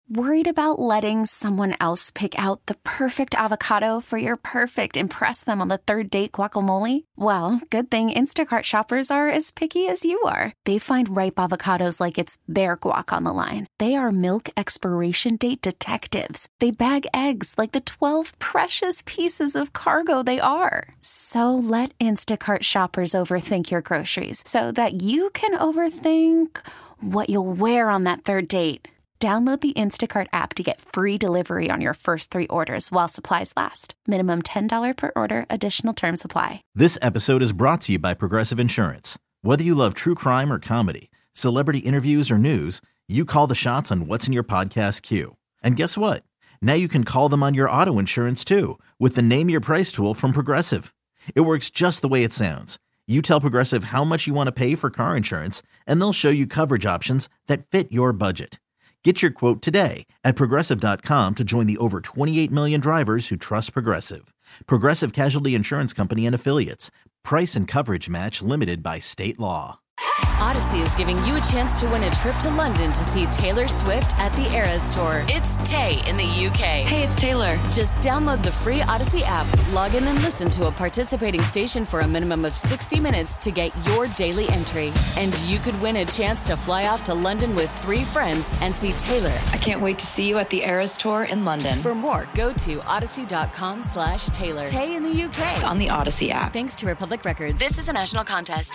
Worried about letting someone else pick out the perfect avocado for your perfect impress them on the third date guacamole? Well, good thing Instacart shoppers are as picky as you are. They find ripe avocados like it's their guac on the line. They are milk expiration date detectives. They bag eggs like the 12 precious pieces of cargo they are. So let Instacart shoppers overthink your groceries so that you can overthink what you'll wear on that third date. Download the Instacart app to get free delivery on your first 3 orders while supplies last. Minimum $10 per order. Additional terms apply. This episode is brought to you by Progressive Insurance. Whether you love true crime or comedy, celebrity interviews or news, you call the shots on what's in your podcast queue. And guess what? Now you can call them on your auto insurance too with the Name Your Price tool from Progressive. It works just the way it sounds. You tell Progressive how much you want to pay for car insurance, and they'll show you coverage options that fit your budget. Get your quote today at Progressive.com to join the over 28 million drivers who trust Progressive. Progressive Casualty Insurance Company and Affiliates. Price and coverage match limited by state law. Odyssey is giving you a chance to win a trip to London to see Taylor Swift at the Eras Tour. It's Tay in the UK. Hey, it's Taylor. Just download the free Odyssey app, log in and listen to a participating station for a minimum of 60 minutes to get your daily entry. And you could win a chance to fly off to London with 3 friends and see Taylor. I can't wait to see you at the Eras Tour in London. For more, go to odyssey.com/Taylor. Tay in the UK. It's on the Odyssey app. Thanks to Republic Records. This is a national contest.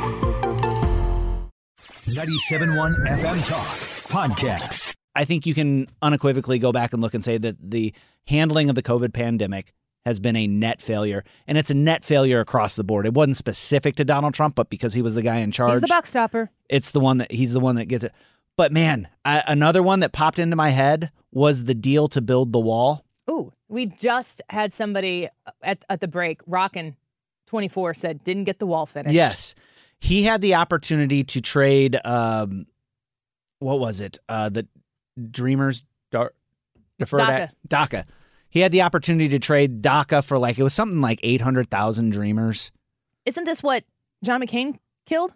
97.1 FM Talk Podcast. I think you can unequivocally go back and look and say that the handling of the COVID pandemic has been a net failure, and it's a net failure across the board. It wasn't specific to Donald Trump, but because he was the guy in charge. He's the buck stopper. He's the one that gets it. But man, another one that popped into my head was the deal to build the wall. Ooh, we just had somebody at the break, Rockin' 24, said didn't get the wall finished. Yes. He had the opportunity to trade, what was it? The Dreamers DACA. He had the opportunity to trade DACA for it was something like 800,000 Dreamers. Isn't this what John McCain killed?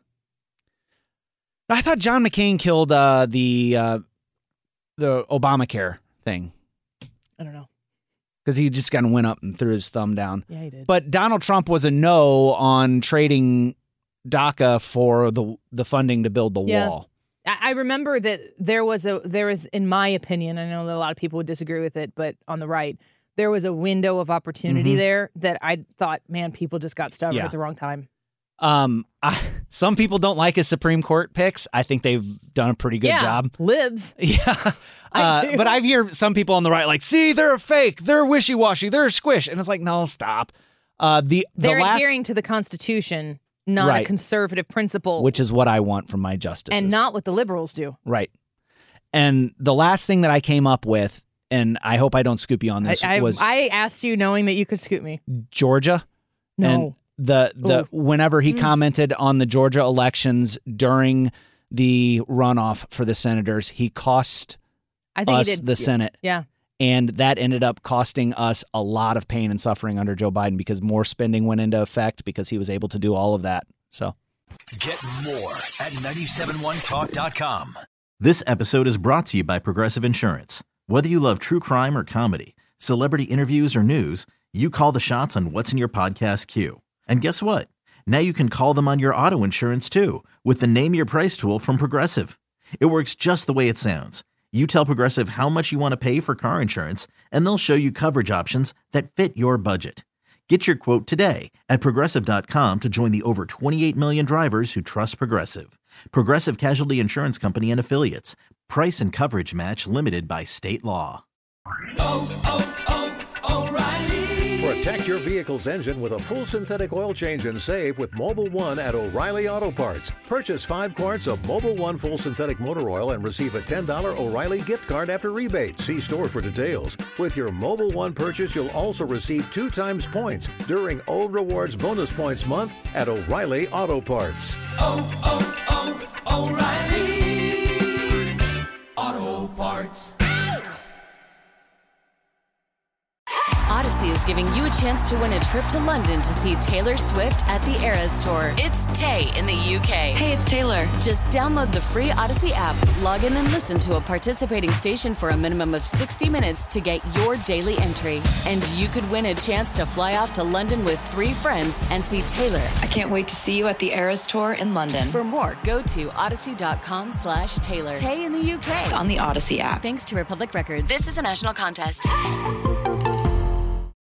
I thought John McCain killed the Obamacare thing. I don't know. Because he just kind of went up and threw his thumb down. Yeah, he did. But Donald Trump was a no on trading DACA for the funding to build the wall. I remember that there was, in my opinion, I know that a lot of people would disagree with it, but on the right, there was a window of opportunity there that I thought, man, people just got stubborn at the wrong time. Some people don't like his Supreme Court picks. I think they've done a pretty good job. Libs. Yeah. But I hear some people on the right see, they're a fake, they're wishy-washy, they're a squish. And it's like, no, stop. They're adhering to the Constitution, not a conservative principle. Which is what I want from my justices. And not what the liberals do. Right. And the last thing that I came up with, and I hope I don't scoop you on this, was... I asked you knowing that you could scoop me. Georgia. No. And whenever he commented on the Georgia elections during the runoff for the senators, he cost the Senate. Yeah. And that ended up costing us a lot of pain and suffering under Joe Biden because more spending went into effect because he was able to do all of that. So get more at 971talk.com. This episode is brought to you by Progressive Insurance. Whether you love true crime or comedy, celebrity interviews or news, you call the shots on what's in your podcast queue. And guess what? Now you can call them on your auto insurance too with the Name Your Price tool from Progressive. It works just the way it sounds. You tell Progressive how much you want to pay for car insurance, and they'll show you coverage options that fit your budget. Get your quote today at Progressive.com to join the over 28 million drivers who trust Progressive. Progressive Casualty Insurance Company and Affiliates. Price and coverage match limited by state law. Protect your vehicle's engine with a full synthetic oil change and save with Mobil 1 at O'Reilly Auto Parts. Purchase 5 quarts of Mobil 1 full synthetic motor oil and receive a $10 O'Reilly gift card after rebate. See store for details. With your Mobil 1 purchase, you'll also receive 2 times points during O Rewards Bonus Points Month at O'Reilly Auto Parts. O'Reilly Auto Parts. Odyssey is giving you a chance to win a trip to London to see Taylor Swift at the Eras Tour. It's Tay in the UK. Hey, it's Taylor. Just download the free Odyssey app, log in and listen to a participating station for a minimum of 60 minutes to get your daily entry. And you could win a chance to fly off to London with 3 friends and see Taylor. I can't wait to see you at the Eras Tour in London. For more, go to odyssey.com/Taylor. Tay in the UK. On the Odyssey app. Thanks to Republic Records. This is a national contest.